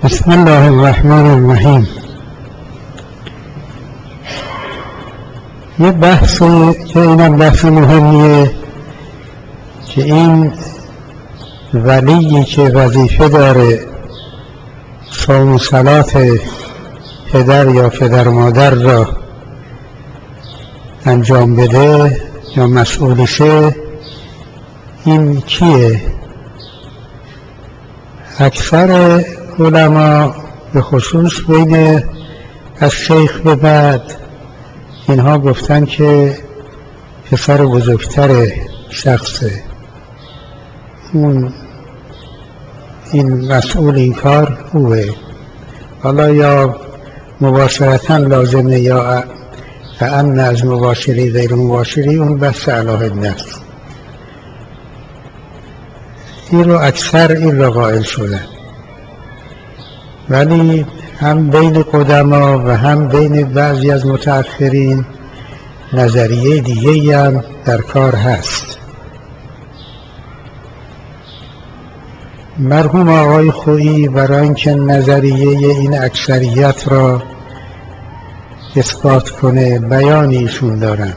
بسم الله الرحمن الرحیم. یه بحثی که اینم بحث مهمیه که این ولیی که وظیفه داره صوم و صلات پدر یا پدر مادر را انجام بده یا مسئولشه، این کیه؟ اکثر علما به خصوص بین از شیخ به بعد اینها گفتن که پسر بزرگتر شخصه، این مسئول این کار اوه. حالا یا مباشرتا لازمه یا امن از مباشری غیر مباشری، اون بحث علاهد نفس. این رو اکثر این را قائل شدن، ولی هم بین قدما و هم بین بعضی از متأخرین نظریه دیگه‌ای هم در کار هست. مرحوم آقای خویی برای اینکه نظریه این اکثریت را اثبات کنه بیانی ایشون دارن.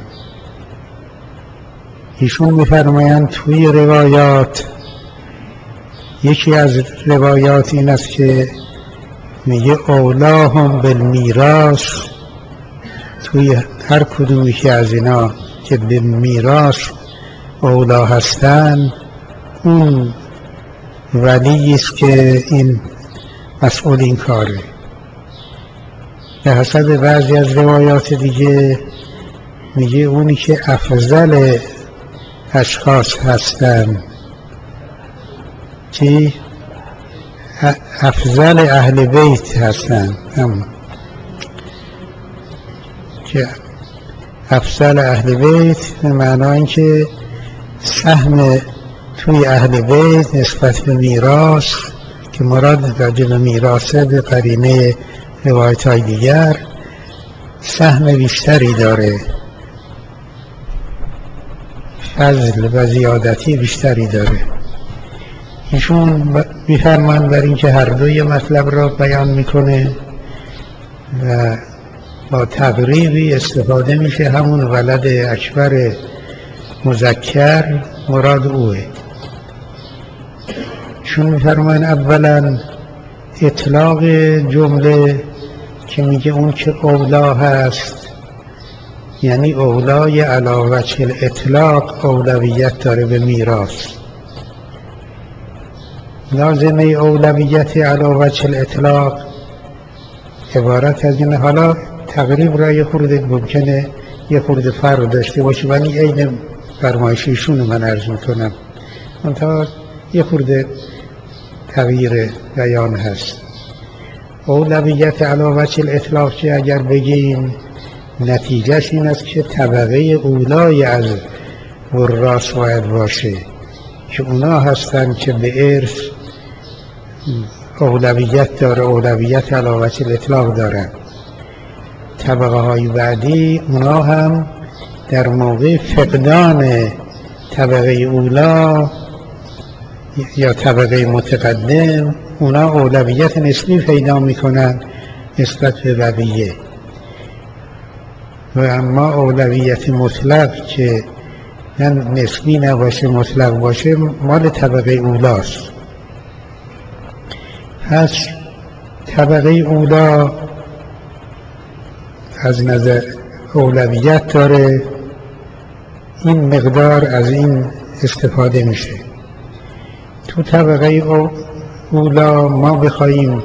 ایشون می‌فرمایند توی روایات، یکی از روایات این است که میگه اولاهم بالمیراث، توی هر کدومی که از اینا که به میراث اولا هستن اون ولی است که این مسئول این کاره. به حسب بعضی از روایات دیگه میگه اونی که افضل اشخاص هستن، که افضل اهل بیت هستن، که افضل اهل بیت به معنای این که سهم توی اهل بیت نسبت به میراث، که مراد راجع به میراثه به قرینه روایت های دیگر، سهم بیشتری داره، فضل و زیادتی بیشتری داره. ایشون میفرمان بر این که هر دوی مطلب را بیان میکنه و با تقریبی استفاده میشه، همون ولد اکبر مذکر مراد اوه. چون میفرمان اولا اطلاق جمله که میگه اون که اولا هست، یعنی اولای علی وجه الاطلاق اولویت داره به میراث. لازمه اولویت علی وجه الاطلاق عبارت از این، حالا تقریب را یه خورده ممکنه یه خورده فرق داشته باشه، ولی عین فرمایشیشون من عرض میکنم، منتها یه خورده تغییر بیان هست. اولویت علی وجه الاطلاق که اگر بگیم نتیجهش این است که طبقه اولای از وراث باید باشه، که اونا هستن که به ارث اولویت داره، اولویت علی وجه الاطلاق دارن. طبقه های بعدی اونا هم در موقع فقدان طبقه اولا یا طبقه متقدم اونا اولویت نسبی پیدا میکنن نسبت به بقیه، و اما اولویت مطلق که نه نسبی نباشه مطلق باشه مال طبقه اولاست. پس طبقه اولا از نظر اولویت داره، این مقدار از این استفاده میشه. تو طبقه اولا ما بخوایم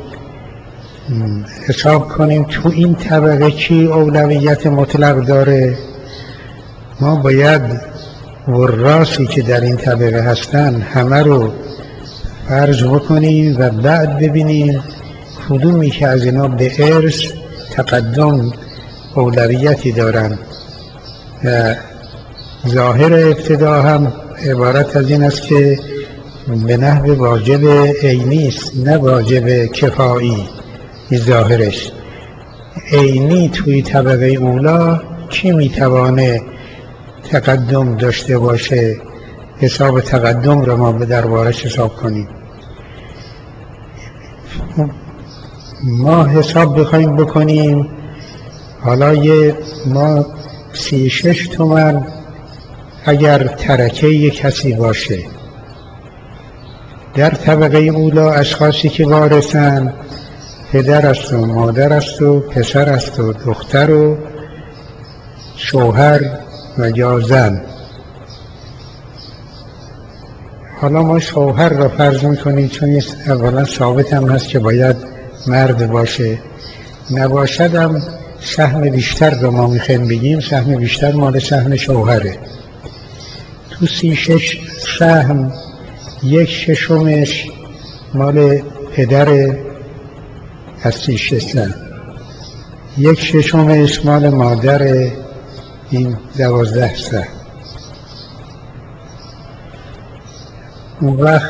حساب کنیم تو این طبقه کی اولویت مطلق داره، ما باید وراثی که در این طبقه هستن همه رو فرض بکنیم و بعد ببینیم کدومی که از اینا به ارث تقدم اولویتی دارن. و ظاهر ابتدا هم عبارت از این است که به نحو واجب عینی است، نه واجب کفایی. ظاهرش عینی توی طبقه اولا کی میتوانه تقدم داشته باشه، حساب تقدم رو ما به دربارش حساب کنیم. ما حساب بخوایم بکنیم، حالا ما 36 تومن اگر ترکه یک کسی باشه، در طبقه اولا اشخاصی که وارثن پدر است و مادر است و پسر است و دختر و شوهر و یا زن. حالا ما شوهر را فرض میکنیم چون اولا ثابت هم هست که باید مرد باشه، نباشدم سهم بیشتر را ما میخوایم بگیم، سهم بیشتر مال سهم شوهره. تو 36 سهم 1/6 مال پدر از 36 سهم، 1/6 مال مادر، این 12 سهم. اون وقت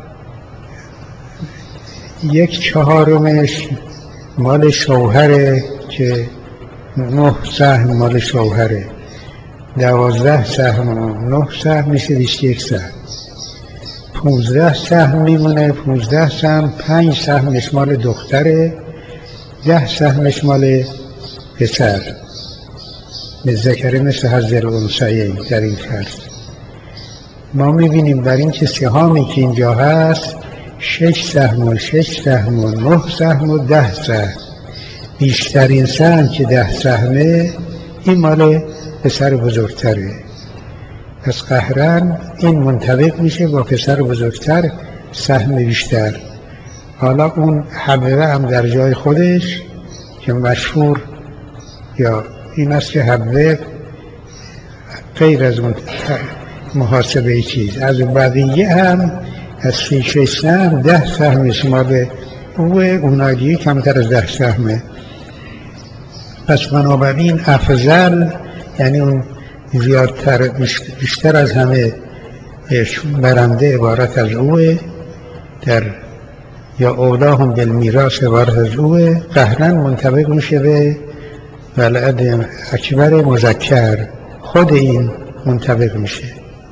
1/4 مال شوهره که 9 سهم مال شوهره، 12 سهم و 9 سهم میشه 21 سهم. 15 سهم میمونه. 15 سهم 5 سهمش مال دختره، 10 سهمش مال پسر. للذکر مثل حظ الانثیین در این فرض. ما میبینیم در این که سهامی که اینجا هست 6 سهم و 6 سهم و 9 سهم و 10 سهم. بیشترین سهم که 10 سهمه این مال پسر بزرگتره، پس قهرن این منطبق میشه با پسر بزرگتر سهم بیشتر. حالا اون حبه هم در جای خودش که مشهور یا این است که حبه غیر از اون محاسبه چیز، از بقیه هم از 36 سهم 10 سهمش مال اونها دیگه کمتر از 10 سهمه. پس بنابراین افضل یعنی اون زیادتر بیشتر از همه برنده عبارت از اوه، در یا اولاهم بالمیراث عبارت از اوه، قهرن منطبق میشه به ولد اکبر مذکر، خود این منطبق میشه.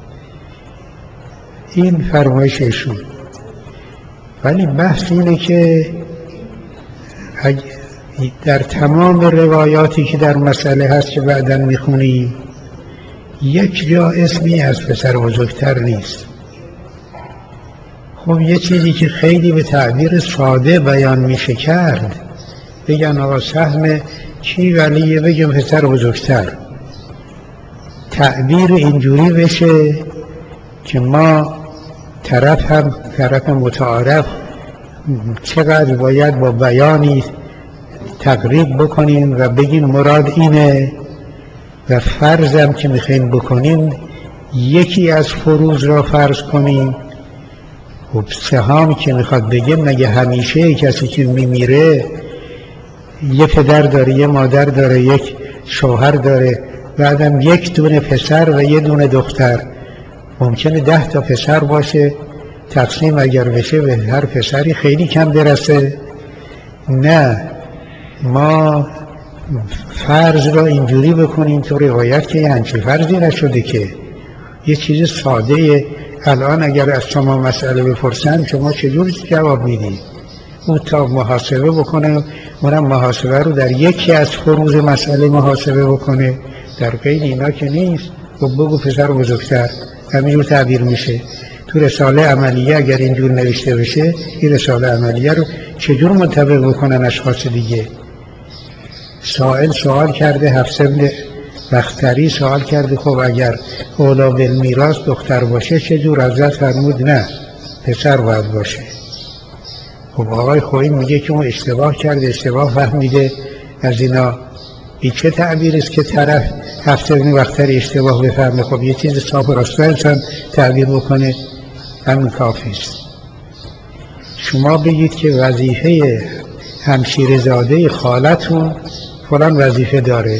این فرمایش ایشون. ولی بحث اینه که در تمام روایاتی که در مسئله هست که بعداً میخونیم یک جا اسمی از پسر بزرگتر نیست. خب یه چیزی که خیلی به تعبیر ساده بیان میشه کرد، بگن آقا سهم کی ولیه، بگم پسر بزرگتر. تعبیر اینجوری بشه که ما طرف متعارف چقدر باید با بیانی تقریب بکنیم و بگیم مراد اینه، و فرضم که میخوایم بکنیم یکی از فروض را فرض کنیم. خب سهامی که میخواد بگیم مگه همیشه کسی که میمیره یه پدر داره، یه مادر داره، یک شوهر داره، بعدم یک دونه پسر و یه دونه دختر، ممکنه 10 تا پسر باشه، تقسیم اگر بشه به هر پسری خیلی کم برسه. نه، ما فرض را اینجوری بکنیم تو روایت که همچین فرضی نشده، که یه چیز ساده. الان اگر از شما مسئله بپرسن شما چجور جواب میدید؟ اون تا محاسبه بکنه، اونم محاسبه رو در یکی از فروض مسئله محاسبه بکنه، در غیر اینا که نیست. خب بگو پسر بزرگتر، همینجور تعبیر میشه. تو رساله عملیه اگر اینجور نوشته بشه، این رساله عملیه رو چجور منطبق بکنن اشخاص دیگه؟ سائل سوال کرده، حفص بن بختری سوال کرده خب اگر اولا بالمیراث دختر باشه چجور؟ حضرت فرمود نه، پسر باید باشه. خب آقای خویی میگه که اون اشتباه کرده، اشتباه فهمیده از اینا. این چه تعبیر است که طرف حفص بن بختری اشتباه بفهمه؟ خب یه چیز صاف و راسته انسان تعبیر بکنه، همین کافی است. شما بگید که وظیفه همشیره زاده خالتون فلان وظیفه داره،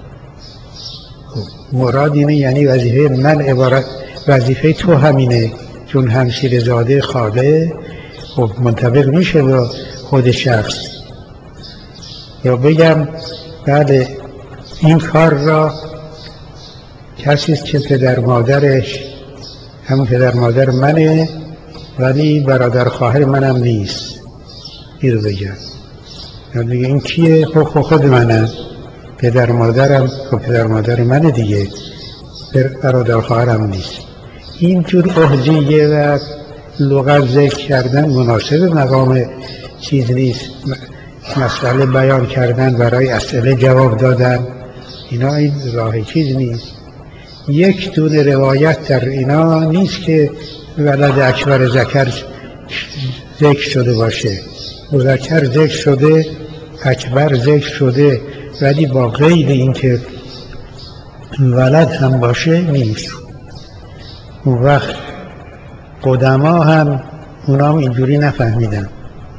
مراد اینه یعنی وظیفه من عبارت وظیفه تو همینه، چون همشیره زاده خاله خب منطبق میشه با خود شخص. یا بگم بله این کار را کسی است که پدر مادرش همون پدر مادر منه ولی برادر خواهر منم نیست، این رو بگم. دیگه این کیه؟ خود منم، پدر مادرم. خب پدر مادر منه دیگه، برادر خواهرم نیست. اینجور احجیه و لغت ذکر کردن مناسب مقام چیز نیست. مسئله بیان کردن، برای اسئله جواب دادن، اینا این راه چیز نیست. یک دونه روایت در اینا نیست که ولد اکبر ذکر ذکر شده باشه. مذکر ذکر شده، اکبر ذکر شده، ولی با غیر این که ولد هم باشه نیست. اون وقت قدما هم اونا اینجوری نفهمیدن.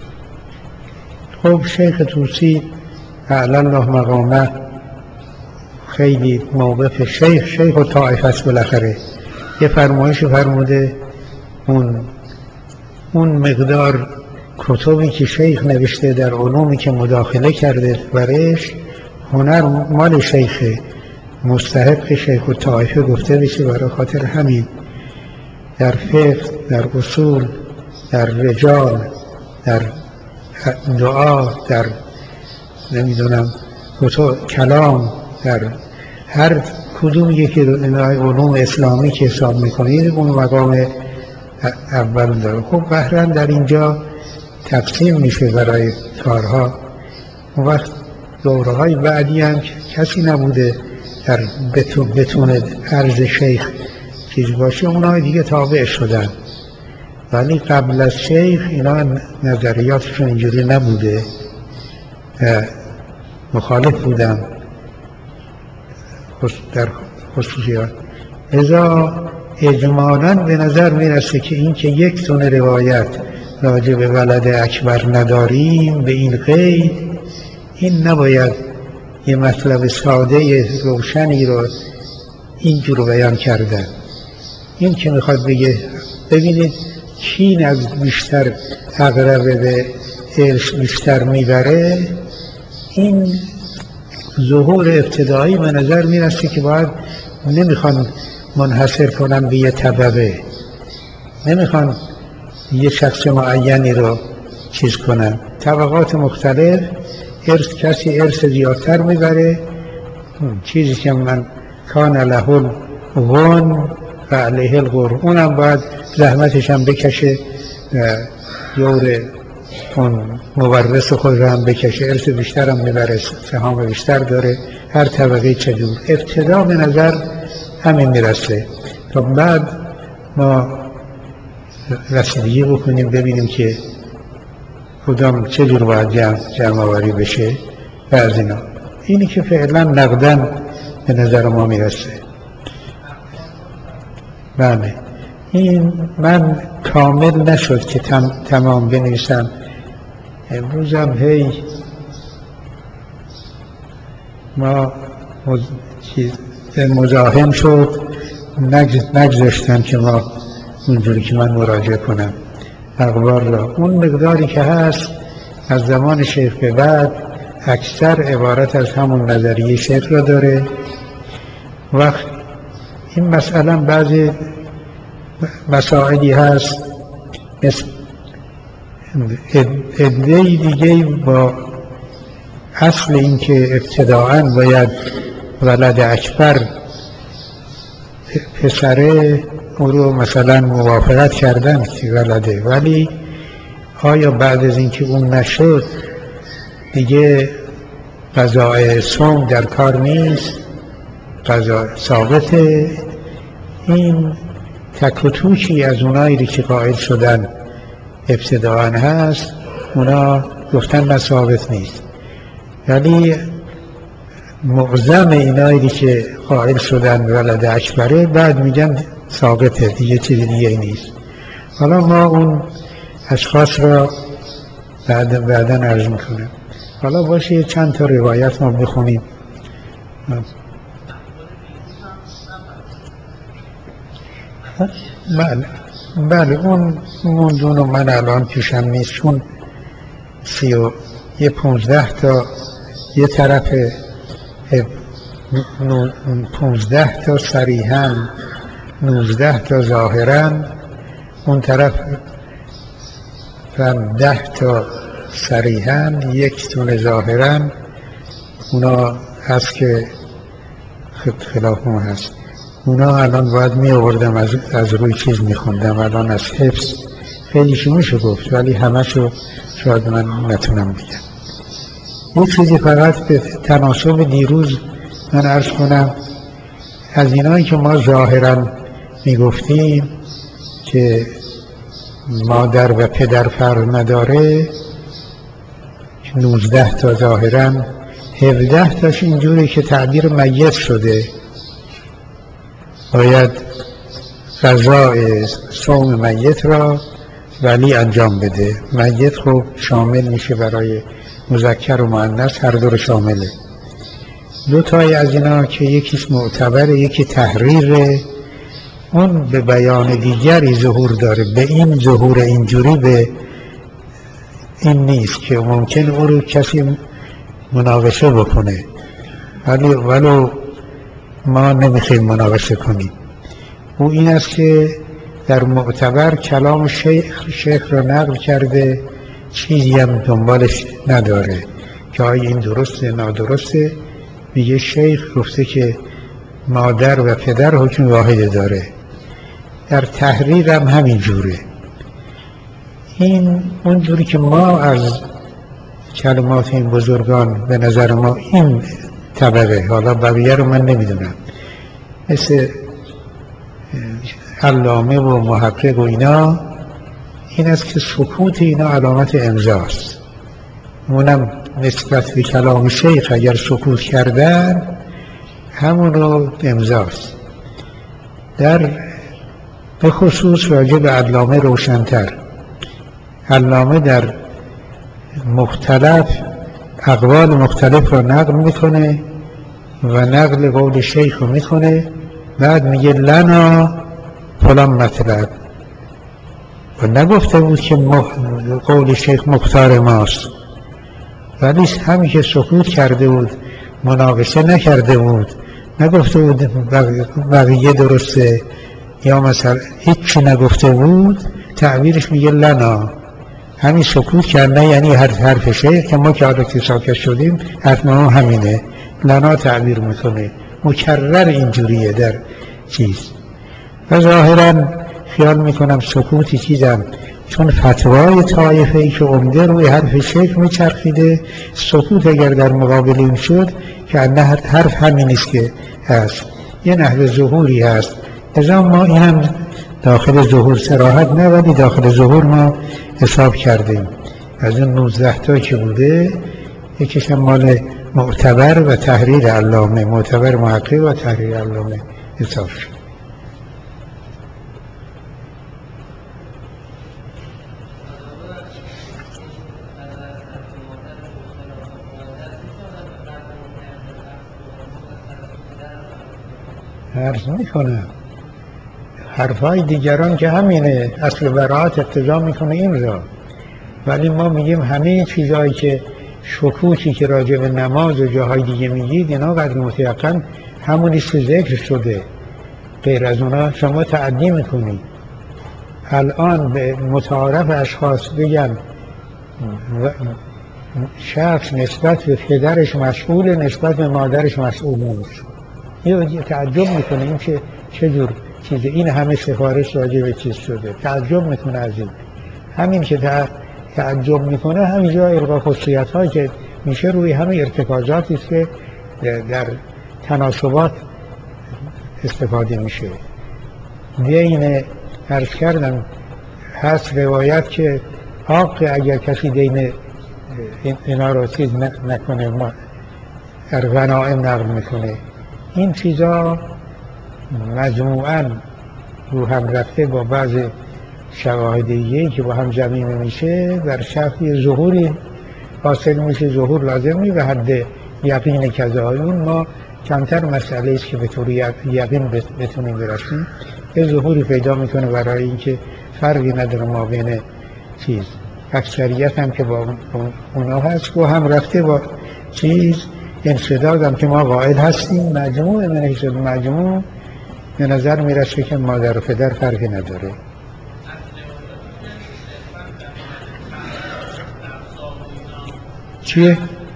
خب شیخ طوسی اعلی الله مقامه خیلی موقف شیخ و طائف است. بالاخره یه فرمایش فرموده، اون مقدار کتبی که شیخ نوشته در علومی که مداخله کرده برش، هنر مال شیخ، مستحق شیخ و طائفه گفته بشه. برای خاطر همین در فقه، در اصول، در رجال، در دعا، در نمیدونم کلام، در هر کدوم یکی علوم اسلامی که حساب میکنید اون مقام اول داره. خب بهرن در اینجا تقسیم میشه برای کارها. اون وقت دوره های بعدی هم کسی نبوده در بتونه عرض شیخ چیز باشه، اونها دیگه تابع شدن. ولی قبل از شیخ اینا نظریاتشون اینجوری نبوده، مخالف بودن در خصوصیات. لذا اجمالاً به نظر میرسه که این که یک دونه روایت راجع به ولد اکبر نداریم به این قید، این نباید یه مطلب ساده روشنی رو اینجور بیان کردن. این که میخواد بگه ببینید کی از بیشتر اقرب به ارث بیشتر میبره، این ظهور ابتدایی به نظر میرسه که باید نمیخوان منحصر کنن به یه طبقه، نمیخوان یه شخص معینی رو چیز کنن. طبقات مختلف کسی ارث زیادتر میبره. چیزی که من کان له الغن و علیه الغر، اونم باید زحمتش هم بکشه، دور اون مورث خود رو هم بکشه، ارث بیشتر هم میبره، سهام بیشتر داره. هر طبقه چجور ابتدا به نظر همین میرسه، تا بعد ما رسیدگی بکنیم ببینیم که کدام چجور باید جمع آوری بشه و از اینا. اینی که فعلا نقدن به نظر ما میرسه. بله این من کامل نشد که تمام بنویسم. امروزم هی ما مزاحم شد، نگذاشتم که ما اونجوری که من مراجعه کنم اخبار را. اون مقداری که هست از زمان شیخ به بعد اکثر عبارت از همون نظریه شیخ را داره. وقت این مسئله بعضی مسائلی هست مثل ادعای دیگه با اصل این که ابتداعاً باید ولد اکبر پسره او رو مثلا موافقت کردن که ولده، ولی آیا بعد از اینکه اون نشد دیگه قضاء صوم در کار نیست، قضاء ثابته؟ این تک و توکی از اونایی که قائل شدن ابتداعاً هست، اونا گفتن نه ثابت نیست. ولی معظم اینایی که قائل شدن ولد اکبره بعد میگن ثابته، دیگه چیزی دیگه نیست. حالا ما اون اشخاص را بعدا عرض میکنیم. حالا باشه چند تا روایت ما بخونیم. بله اون موندون من الان پیشم نیست، چون 15 تا یه طرف 15 تا صریحاً 19 تا ظاهراً، اون طرف 10 تا صریحاً، یک تونه ظاهراً. اونا هست که خلاف ما هست. اونا الان باید می آوردم از روی چیز می خوندم، الان از حفظ خیلیشو میشه گفت ولی همشو شاید من نتونم بگم. یک چیزی فقط به تناسب دیروز من عرض کنم، از اینایی که ما ظاهراً می گفتیم که مادر و پدر فرق نداره، 19 تا ظاهراً، 17 تاش اینجوری که تعبیر میت شده، باید قضای صوم میت را ولی انجام بده. میت خب شامل میشه برای مذکر و مؤنث، هر دو رو شامله. دو تای از اینا که یکیش معتبره یکی تحریره، اون به بیان دیگری ظهور داره، به این ظهور اینجوری به این نیست که ممکن او رو کسی مناقشه بکنه، ولو ما نمیخوایم مناقشه کنیم. او این است که در معتبر کلام شیخ رو نقل کرده، چیزی هم دنبالش نداره که آیا این درسته نادرسته. میگه شیخ گفته که مادر و پدر حکم واحد داره. در تحریر هم همین جوره. این اونجوری که ما از کلمات این بزرگان به نظر ما این طبقه، حالا بقیه رو من نمیدونم، مثل علامه و محقق و اینا، این است که سکوت اینا علامت امضاست. اونم نسبت به کلام شیخ اگر سکوت کردن همون رو امضاست. در به خصوص راجع به علامه روشن‌تر. علامه در مختلف اقوال مختلف رو نقل میکنه و نقل قول شیخ رو میکنه، بعد میگه لنا فلان مطلب، و نگفته بود که قول شیخ مختار ماست، ولی همین که سکوت کرده بود، مناقشه نکرده بود، نگفته بود بقیه درسته یا مثلا هیچی نگفته بود، تعبیرش میگه لنا. همین سکوت کرده یعنی حرف شیخ که ما که حالا که ساکت شدیم حرف ما همینه، لنا تعبیر میکنه. مکرر اینجوریه در چیز. و ظاهرا خیال میکنم سکوتی چیزم، چون فتوای طایفه‌ای که عمده روی حرف شیخ میچرخیده، سکوت اگر در مقابل این شد که نه حرف همینیست که هست، یه نحو ظهوری هست. ازا ما اینم داخل ظهور صراحت نه ولی داخل ظهور ما حساب کردیم. از اون 19 تا که بوده یکیش مال معتبر و تحریر علامه، معتبر محقق و تحریر علامه حساب شد. عرض میکنم حرفای دیگران که همینه، اصل براعت اقتضا میکنه این را، ولی ما میگیم همه چیزهایی که شکوکی که راجع به نماز و جاهای دیگه میگید اینا قدر متیقن همونیست که ذکر شده، غیر از اونا شما تعدی میکنید. الان به متعارف اشخاص بگن شخص نسبت به پدرش مسئول، نسبت به مادرش مسئول نیست. یه تعجب میکنه این که چجور چیزه، این همه سفارش راجع به چیز شده، تعجب میکنه از این. همین که تعجب میکنه همینجا القا خصوصیت هایی که میشه روی همه ارتکازاتی که در تناسبات استفاده میشه. دین عرض کردم هست روایت که حق اگر کسی دین اینا رو چیز نکنه ما در غنائم نقل میکنه. این چیزا مجموعاً رو هم رفته با بعض شواهد دیگه‌ای که با هم جمعی میشه، در شرطی ظهوری حاصل میشه، ظهور لازمی به حد یقین کذایون. ما کمتر مسئله است که به طور یقین بتونیم برسیم، یه ظهوری پیدا میکنه برای اینکه فرقی نداره ما بین چیز اکثریت هم که با اونا هست و هم رفته با چیز انشداد هم که ما قائل هستیم. مجموع من حیث مجموع به نظر میرسه که مادر و پدر فرقی نداره. چیه؟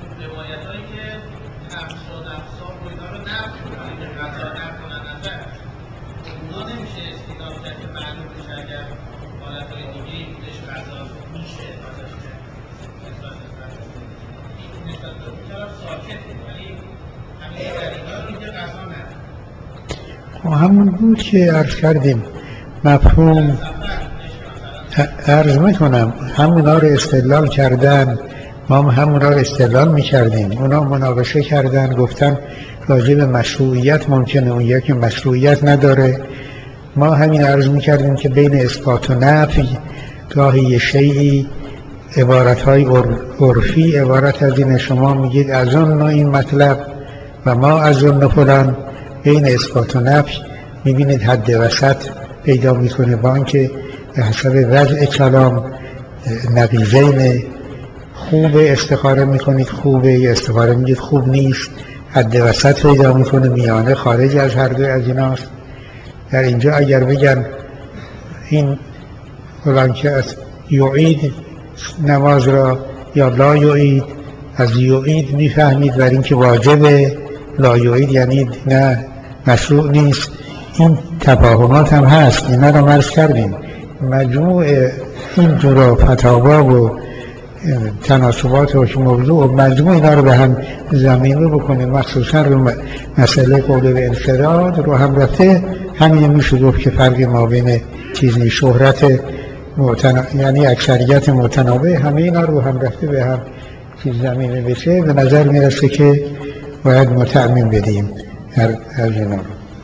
همون بود که عرض کردیم مفهوم عرض میکنم همونا رو استدلال کردن، ما هم همونا رو استدلال میکردیم، اونا مناقشه کردن گفتن راجع به مشروعیت ممکنه اون یکی مشروعیت نداره. ما همین عرض میکردیم که بین اثبات و نفی گاهی یه شیعی عبارتهای عرفی عبارت از این شما میگید از اون این مطلب و ما از اون فلان، بین اثبات و نفی میبینید حد وسط پیدا میکنه با اینکه به حسب وضع کلام نقیضین، خوب استخاره میکنید خوبه یا استخاره میگید خوب نیست، حد وسط پیدا میکنه میانه خارج از هر دوی از ایناست. در اینجا اگر بگن این فلان که از یعید نماز را یا لا یعید، از یعید میفهمید بر این که واجبه، لا یعید یعنی نه مشروع نیست. این تفاهمات هم هست، اینا رو مرز کردیم. مجموع این جورا فتاوا و تناسبات و موضوع و مجموع اینا رو به هم زمینه بکنیم، مخصوصا رو مسئله قول به انفراد رو هم رفته. همین میشه گفت که فرق ما بین چیزی شهرت یعنی اکثریت متنابه، همه اینا رو هم رفته به هم چیز زمینه بشه. به نظر میرسه که باید متعمیم بدیم هر اینا رو.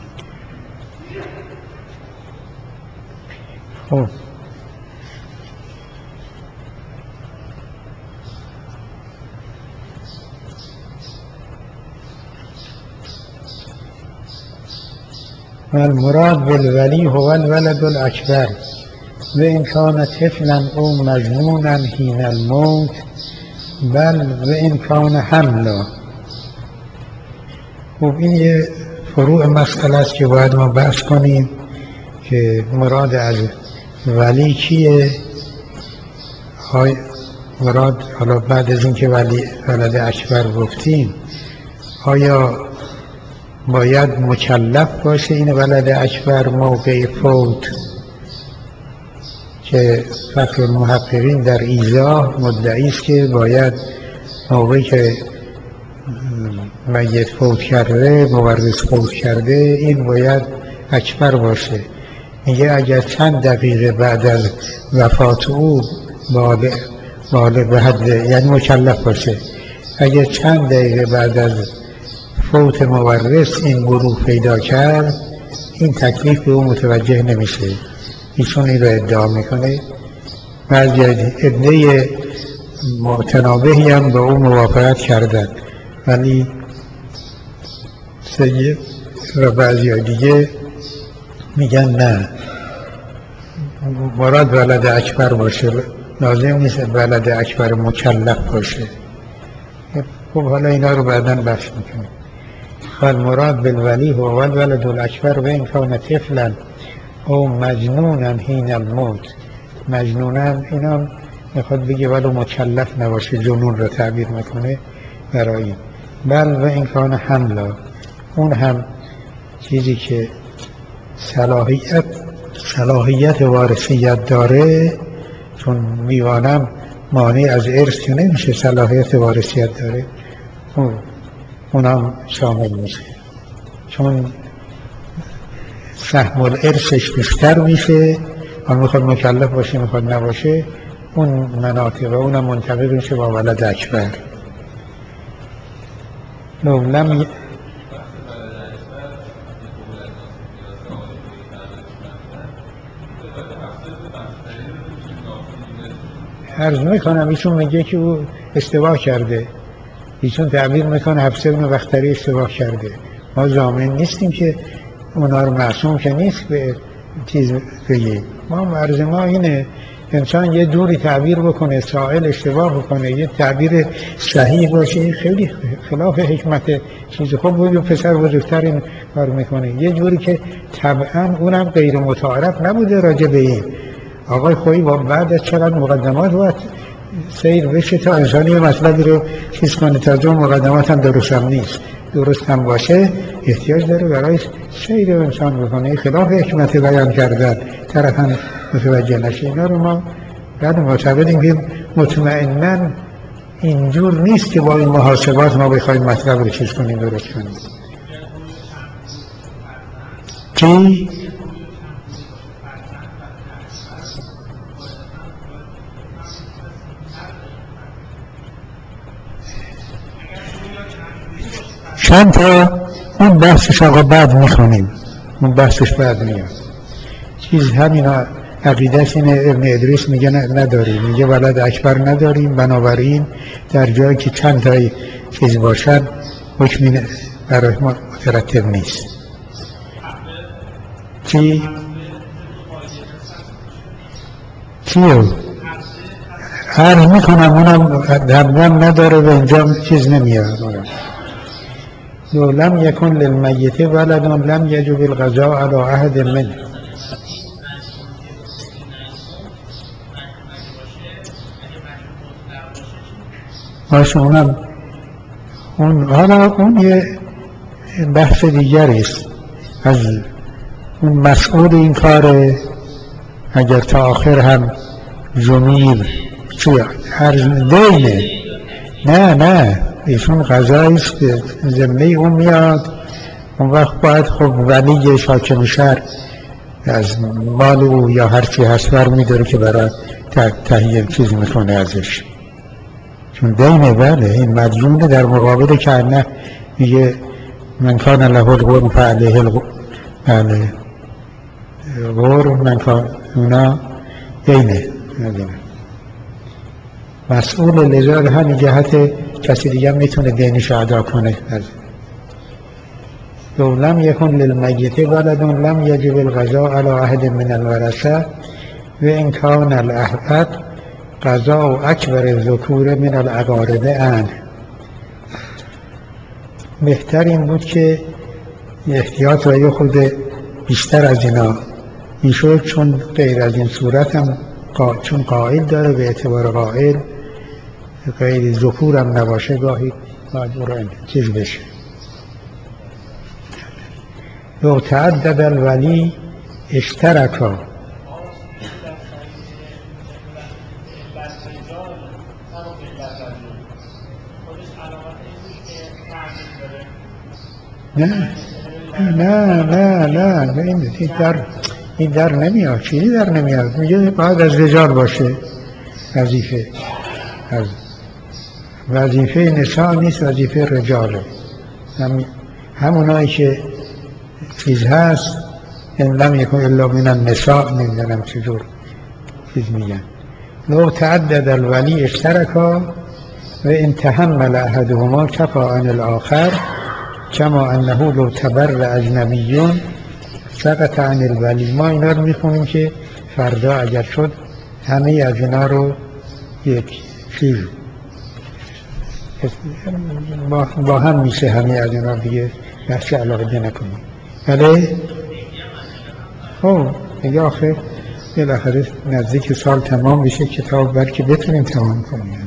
خب المراد بالولی هو الولد الاکبر و ان کان طفلا او مجنونا حین الموت بل و ان کان حملا. خب این یه فروع مسئله است که باید ما بحث کنیم که مراد از ولی کیه. مراد حالا بعد از اینکه ولد اکبر گفتیم آیا باید مکلف باشه این ولد اکبر موقع فوت، که فخر المحققین در ایضاح مدعی است که باید موقعی که میت فوت کرده، مورث فوت کرده، این باید اکبر باشه. میگه اگر چند دقیقه بعد از وفات او بالغ به حد یعنی مکلف باشه، اگر چند دقیقه بعد از فوت مورث این گروه پیدا کرد، این تکلیف به او متوجه نمیشه. ایشون این رو ادعا میکنه. بعضی ادعای متنابهی هم به او موافقت کردن، ولی سید و بعضی دیگه میگن نه، مراد ولد اکبر باشه، لازم نیست ولد اکبر مکلف باشه. خب حالا اینا رو بعداً بحث میکنه. فالمراد بالولی هو الولد الاکبر و ان کان طفلا او مجنونا حین الموت. مجنونا اینا میخواد بگه ولو مکلف نباشه، جنون رو تعبیر میکنه برای. بل و ان کان حملا، اون هم چیزی که صلاحیت وارثیت داره، چون میوانم مانع از ارث که نمیشه، صلاحیت وارثیت داره، اونم شامل میشه، چون سهم الارثش بیشتر میشه. اون میخواد مکلف باشه میخواد نباشه، اون مناطق اونم منطبق میشه با ولد اکبر. لم عرض میکنم ایشون میگه که او اشتباه کرده، ایشون تعبیر میکنه حفصه بن بختری اشتباه کرده. ما ضامن نیستیم که اونا رو معصوم که نیست به چیز بگیم. ما عرض ما اینه انسان یه جوری تعبیر بکنه، سائل اشتباه بکنه، یه تعبیر صحیح باشه، خیلی خلاف حکمت چیز. خب بود پسر بزرگتر این کار میکنه یه جوری که طبعا اونم غیر متعارف نبوده راجع به این. آقای خویی بعد از چقدر مقدمات باید سیر بشه تا انسانی مطلبی رو چیز کنه. تازه مقدمات هم درست هم نیست، درست هم باشه احتیاج داره برای سیر انسان بکنه، خلاف حکمت بیان کردن طرف هم متوجه نشه. اینا رو ما بعد معتقدیم که مطمئناً اینجور نیست که با این محاسبات ما بخوایم مطلب رو چیز کنیم درست کنیم. چی؟ چند تا اون بحثش آقا بعد میخونیم، اون بحثش بعد میاد. چیز همینا عقیدهش اینه. ابن ادریس میگه نداریم، میگه ولد اکبر نداریم، بنابراین در جایی که چند تایی چیز باشد حکمی برای ما مترتب نیست. چی؟ چیو؟ عرض میکنم اونم دبنم نداره و اینجا چیز نمیاد. لو لم یکن للمیت ولد لم یجب القضاء علی احد منه. باشه اونم اون یه بحث دیگری است. از اون مسئول این کار اگر تا آخر هم ضمیر چیه هر دینه نه ایشون قضایی است که ذمه اون میاد. اون وقت باید خب ولی حاکم شهر از مال او یا هر چی هست برمی‌داره که برای تهیه چیز میکنه ازش، چون دینه. بله این مدیونه در مقابل که نه میگه من کان له الغرم فعلیه الغرم من کان اونا دینه مسئول. لذا همین جهت کسی دیگه میتونه دینش ادا کنه. لو لم یکن للمیت ولد لم یجب القضاء علی احد من الورثه و ان کان الاحد قضاء اکبر الذکور من الاقارب عنه. بهتر این بود که احتیاط و یه خود بیشتر از اینا میشد، چون غیر از این صورت هم چون قائل داره به اعتبار قائل غیر ذکور هم نباشه گاهی مجبور چیز بشه. لو تعدد الولی اشترکا. نه این در نمیاد. چیزی در نمیاد. میگه باید از رجال باشه. وظیفه نساء نیست، وظیفه رجاله. همونایی که چیز هست ان لم یکن الا من النساء نمیدونم چجور چیز میگن. لو تعدد الولی اشترکا و ان تحمل احدهما کفا عن الاخر کما انه لو تبر اجنبیون سقط عن الولی. ما اینا رو میخونیم که فردا اگر شد همه از اینا رو یک چیز با هم میشه، همه از اینا دیگه بحث علاقه نکنیم. بله خب دیگه آخر بالاخره نزدیک سال تمام بشه کتاب بلکه بتونیم تمام کنیم.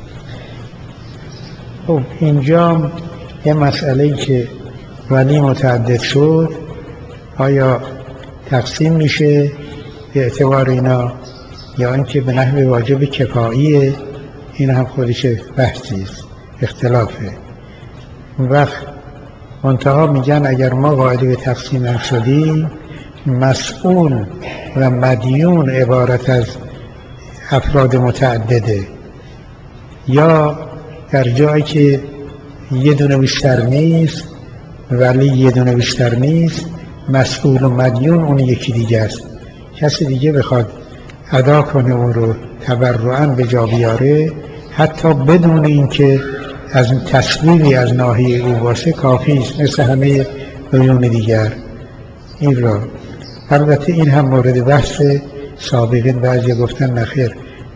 خب اینجا یه مسئله‌ای که ولی متعدد شد آیا تقسیم میشه به اعتبار اینا یا اینکه به نحو واجب کفاییه؟ این هم خودش بحثی است، اختلافه. اون وقت منتها میگن اگر ما قائل به تقسیم هم شدیم، مسئول و مدیون عبارت از افراد متعدده، یا در جایی که یه دونه بیشتر نیست ولی یه دونه بیشتر نیست، مسئول و مدیون اون یکی دیگه است. کسی دیگه بخواد ادا کنه اون رو تبرعاً به جا بیاره، حتی بدون اینکه از تصویری از ناحیه او باشه کافی است، مثل همه بیون دیگر. این را البته این هم مورد بحث سابقین، بعضی گفتن نخیر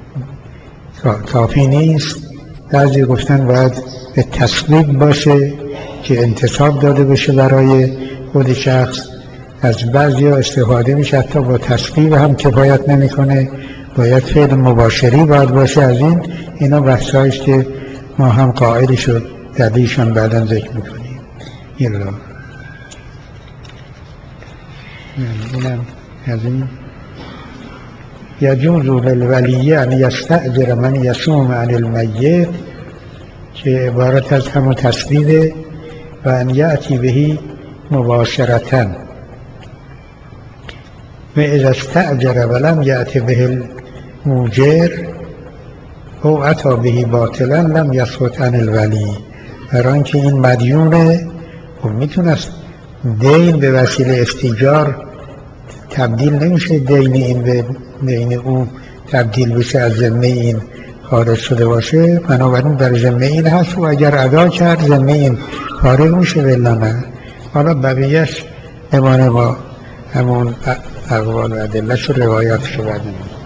کافی نیست، بعضی گفتن باید به تصویب باشه که انتصاب داده بشه برای خود شخص. از بعضی ها استفاده میشه حتی با تصویب هم کفایت نمیکنه، باید فعل مباشری باید باشه. از اینا بحثایش که ما هم قائل شد دلیلشان بعدا ذکر میکنیم. اینم از این یجوز للولی ان یستأجر من یصوم عن المیت که عبارت از همون تصویره و ان یأتی بهی مباشرةً و اذا استأجر ولم یأتی به الموجر او اتی بهی باطلا لم یثبت عن الولی. برای که این مدیونه و میتونست دین به وسیله استیجار تبدیل نمیشه، دین این به دین او تبدیل بشه از ذمه این خارج شده باشه، بنابراین در ذمه این هست و اگر ادا کرد ذمه این خارج میشه ولا نه. حالا بقیهش امانه با همون اقوال و ادله‌اش و روایاتش رو بعد